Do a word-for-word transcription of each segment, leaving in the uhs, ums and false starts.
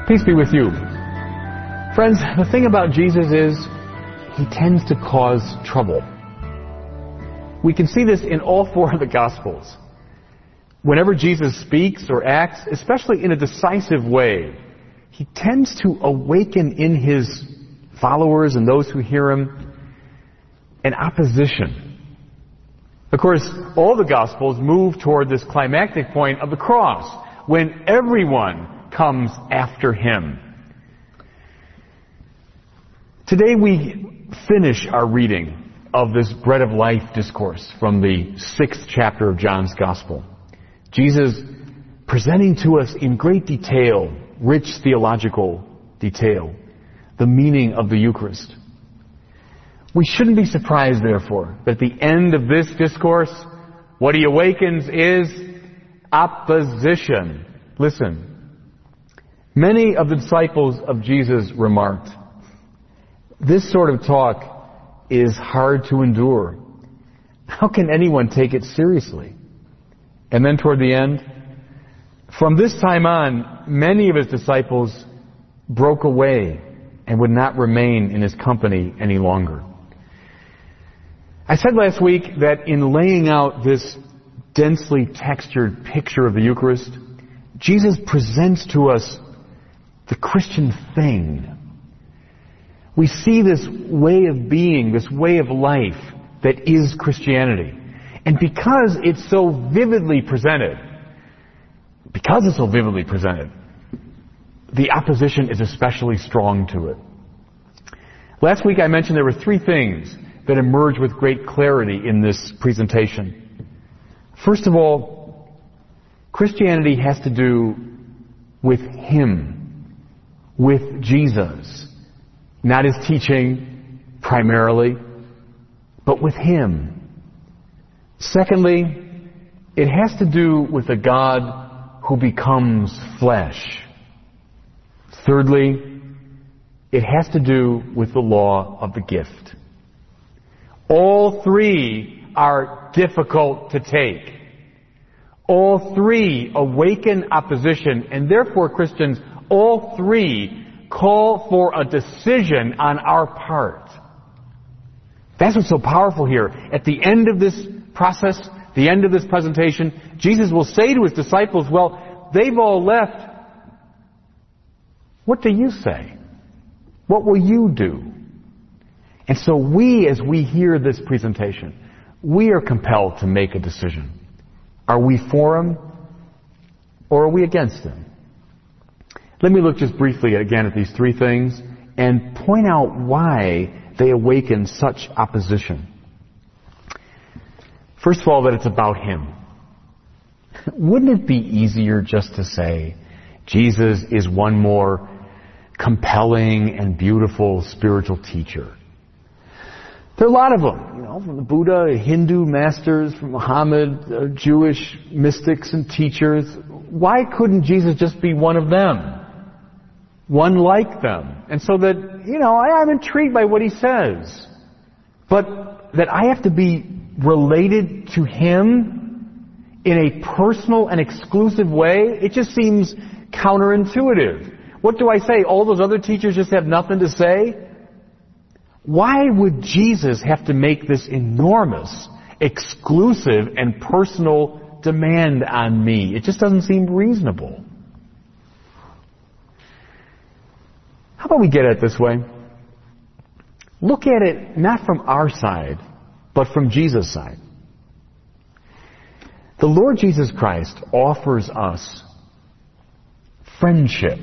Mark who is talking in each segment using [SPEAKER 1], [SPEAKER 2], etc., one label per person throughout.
[SPEAKER 1] Peace be with you. Friends, the thing about Jesus is he tends to cause trouble. We can see this in all four of the Gospels. Whenever Jesus speaks or acts, especially in a decisive way, he tends to awaken in his followers and those who hear him an opposition. Of course, all the Gospels move toward this climactic point of the cross, when everyone comes after him. Today we finish our reading of this Bread of Life discourse from the sixth chapter of John's Gospel. Jesus presenting to us in great detail, rich theological detail, the meaning of the Eucharist. We shouldn't be surprised, therefore, that at the end of this discourse, what he awakens is opposition. Listen. Many of the disciples of Jesus remarked, "This sort of talk is hard to endure. How can anyone take it seriously?" And then toward the end, from this time on, many of his disciples broke away and would not remain in his company any longer. I said last week that in laying out this densely textured picture of the Eucharist, Jesus presents to us the Christian thing. We see this way of being, this way of life that is Christianity. And because it's so vividly presented, because it's so vividly presented, the opposition is especially strong to it. Last week I mentioned there were three things that emerge with great clarity in this presentation. First of all, Christianity has to do with Him. With Jesus. Not his teaching, primarily, but with him. Secondly, it has to do with a God who becomes flesh. Thirdly, it has to do with the law of the gift. All three are difficult to take. All three awaken opposition, and therefore, Christians, all three call for a decision on our part. That's what's so powerful here. At the end of this process, the end of this presentation, Jesus will say to his disciples, well, they've all left. What do you say? What will you do? And so we, as we hear this presentation, we are compelled to make a decision. Are we for him or are we against him? Let me look just briefly again at these three things and point out why they awaken such opposition. First of all, that it's about him. Wouldn't it be easier just to say, Jesus is one more compelling and beautiful spiritual teacher? There are a lot of them, you know, from the Buddha, Hindu masters, from Muhammad, uh, Jewish mystics and teachers. Why couldn't Jesus just be one of them? One like them. And so that, you know, I, I'm intrigued by what he says. But that I have to be related to him in a personal and exclusive way, it just seems counterintuitive. What do I say? All those other teachers just have nothing to say? Why would Jesus have to make this enormous, exclusive, and personal demand on me? It just doesn't seem reasonable. How about we get at it this way? Look at it not from our side, but from Jesus' side. The Lord Jesus Christ offers us friendship.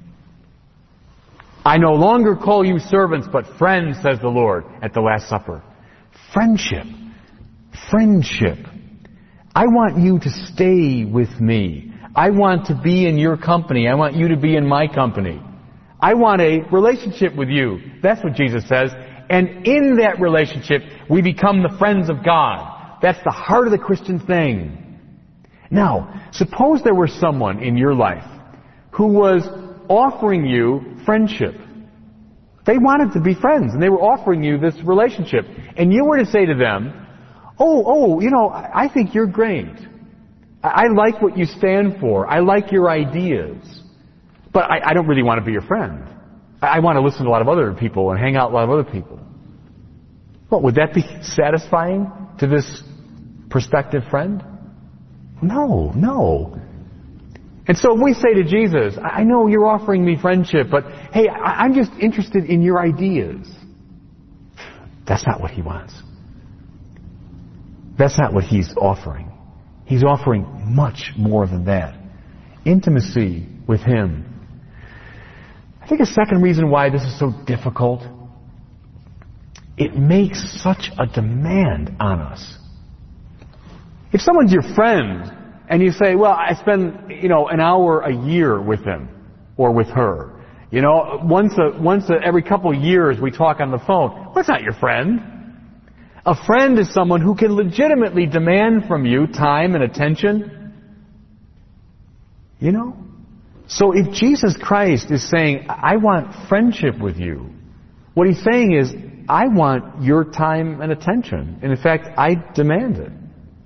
[SPEAKER 1] I no longer call you servants, but friends, says the Lord at the Last Supper. Friendship. Friendship. I want you to stay with me. I want to be in your company. I want you to be in my company. I want a relationship with you. That's what Jesus says. And in that relationship, we become the friends of God. That's the heart of the Christian thing. Now, suppose there were someone in your life who was offering you friendship. They wanted to be friends, and they were offering you this relationship. And you were to say to them, oh, oh, you know, I think you're great. I like what you stand for. I like your ideas. but I, I don't really want to be your friend. I, I want to listen to a lot of other people and hang out with a lot of other people. Well, would that be satisfying to this prospective friend? No, no. And so we say to Jesus, I know you're offering me friendship, but hey, I, I'm just interested in your ideas. That's not what he wants. That's not what he's offering. He's offering much more than that. Intimacy with him. I think a second reason why this is so difficult, it makes such a demand on us. If someone's your friend, and you say, well, I spend, you know, an hour a year with him or with her. You know, once a, once a, every couple of years we talk on the phone. Well, that's not your friend. A friend is someone who can legitimately demand from you time and attention. You know? So if Jesus Christ is saying, I want friendship with you, what he's saying is, I want your time and attention. And in fact, I demand it.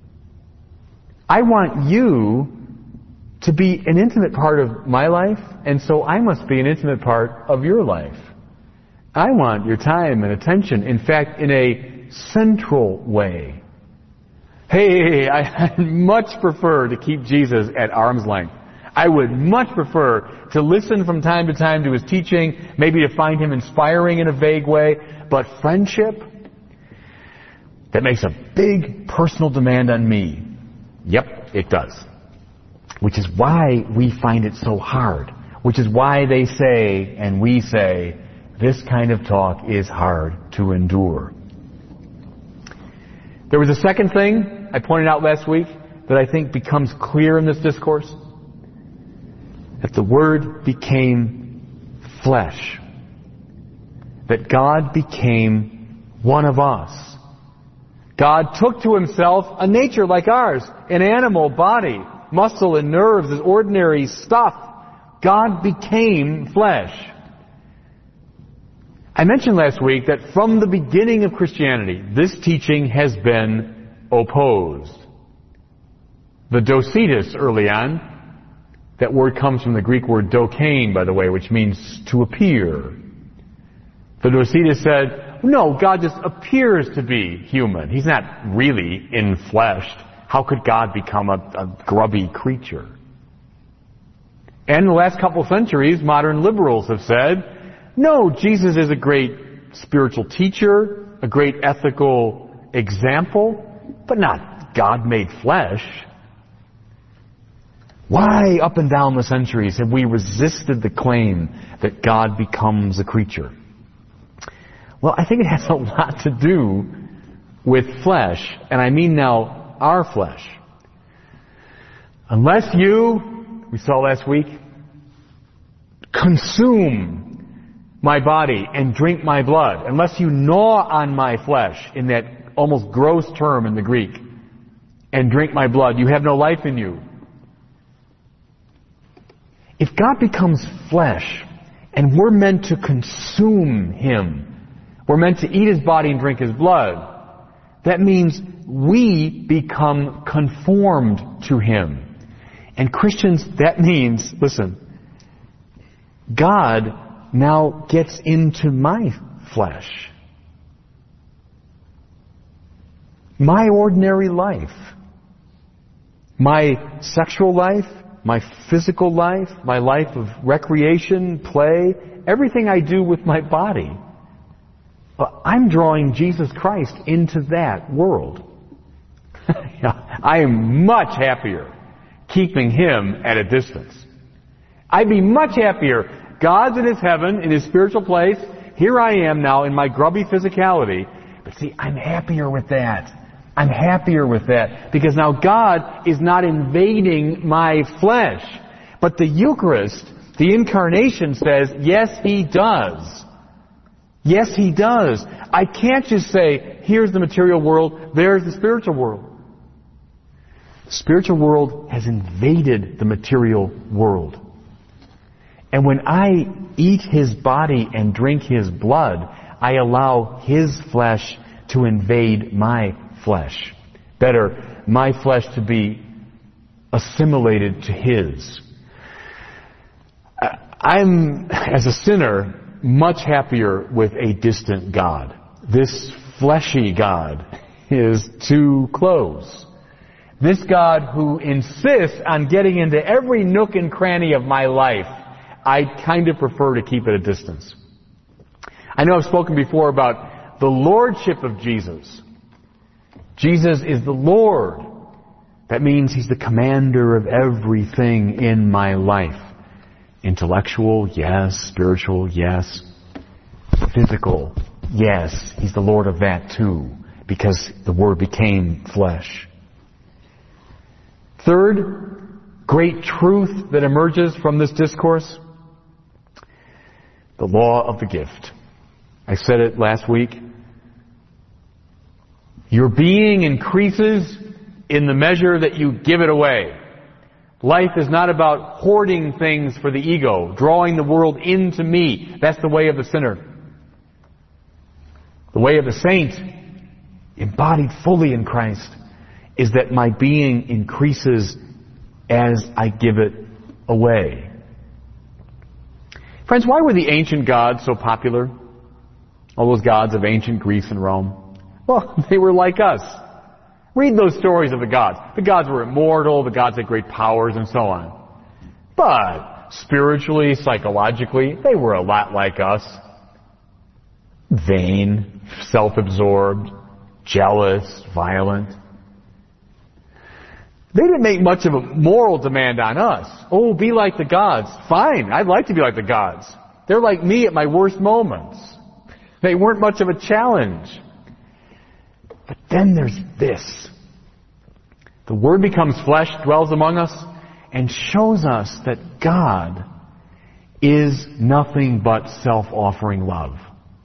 [SPEAKER 1] I want you to be an intimate part of my life, and so I must be an intimate part of your life. I want your time and attention, in fact, in a central way. Hey, I much prefer to keep Jesus at arm's length. I would much prefer to listen from time to time to his teaching, maybe to find him inspiring in a vague way, but friendship, that makes a big personal demand on me. Yep, it does. Which is why we find it so hard. Which is why they say, and we say, this kind of talk is hard to endure. There was a second thing I pointed out last week that I think becomes clear in this discourse. That the Word became flesh. That God became one of us. God took to himself a nature like ours, an animal body, muscle and nerves is ordinary stuff. God became flesh. I mentioned last week that from the beginning of Christianity, this teaching has been opposed. The Docetus early on, that word comes from the Greek word dokein, by the way, which means to appear. The Docetus said, no, God just appears to be human. He's not really enfleshed. How could God become a, a grubby creature? And in the last couple of centuries, modern liberals have said, no, Jesus is a great spiritual teacher, a great ethical example, but not God made flesh. Why, up and down the centuries, have we resisted the claim that God becomes a creature? Well, I think it has a lot to do with flesh, and I mean now our flesh. Unless you, we saw last week, consume my body and drink my blood, unless you gnaw on my flesh, in that almost gross term in the Greek, and drink my blood, you have no life in you. If God becomes flesh, and we're meant to consume him, we're meant to eat his body and drink his blood, that means we become conformed to him. And Christians, that means, listen, God now gets into my flesh. My ordinary life. My sexual life, my physical life, my life of recreation, play, everything I do with my body. I'm drawing Jesus Christ into that world. I am much happier keeping him at a distance. I'd be much happier. God's in his heaven, in his spiritual place. Here I am now in my grubby physicality. But see, I'm happier with that. I'm happier with that. Because now God is not invading my flesh. But the Eucharist, the Incarnation says, yes, he does. Yes, he does. I can't just say, here's the material world, there's the spiritual world. The spiritual world has invaded the material world. And when I eat his body and drink his blood, I allow his flesh to invade my flesh. Better, my flesh to be assimilated to his. I'm, as a sinner, much happier with a distant God. This fleshy God is too close. This God who insists on getting into every nook and cranny of my life, I kind of prefer to keep at a distance. I know I've spoken before about the lordship of Jesus. Jesus is the Lord. That means He's the commander of everything in my life. Intellectual, yes. Spiritual, yes. Physical, yes. He's the Lord of that too, because the Word became flesh. Third, great truth that emerges from this discourse, the law of the gift. I said it last week. Your being increases in the measure that you give it away. Life is not about hoarding things for the ego, drawing the world into me. That's the way of the sinner. The way of the saint, embodied fully in Christ, is that my being increases as I give it away. Friends, why were the ancient gods so popular? All those gods of ancient Greece and Rome. Well, they were like us. Read those stories of the gods. The gods were immortal, the gods had great powers, and so on. But spiritually, psychologically, they were a lot like us. Vain, self-absorbed, jealous, violent. They didn't make much of a moral demand on us. Oh, be like the gods. Fine, I'd like to be like the gods. They're like me at my worst moments. They weren't much of a challenge. But then there's this. The Word becomes flesh, dwells among us, and shows us that God is nothing but self-offering love.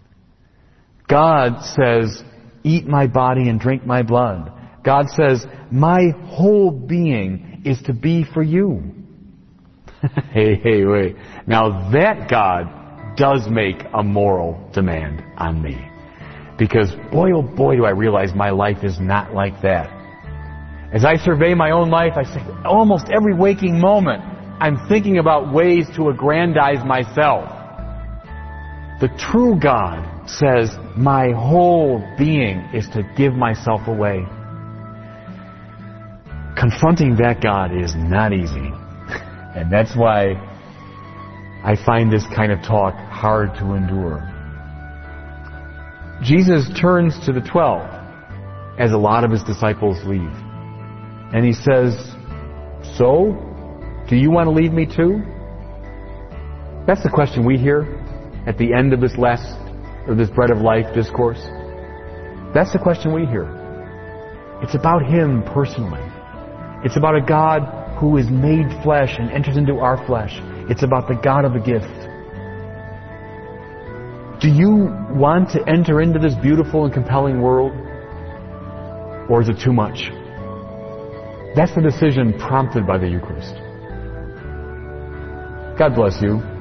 [SPEAKER 1] God says, eat my body and drink my blood. God says, my whole being is to be for you. hey, hey, wait. Now that God does make a moral demand on me. Because boy, oh boy, do I realize my life is not like that. As I survey my own life, I say, almost every waking moment, I'm thinking about ways to aggrandize myself. The true God says, my whole being is to give myself away. Confronting that God is not easy. And that's why I find this kind of talk hard to endure. Jesus turns to the twelve as a lot of His disciples leave. And He says, so, do you want to leave me too? That's the question we hear at the end of this last, or this bread of life discourse. That's the question we hear. It's about Him personally. It's about a God who is made flesh and enters into our flesh. It's about the God of the gift. Do you want to enter into this beautiful and compelling world? Or is it too much? That's the decision prompted by the Eucharist. God bless you.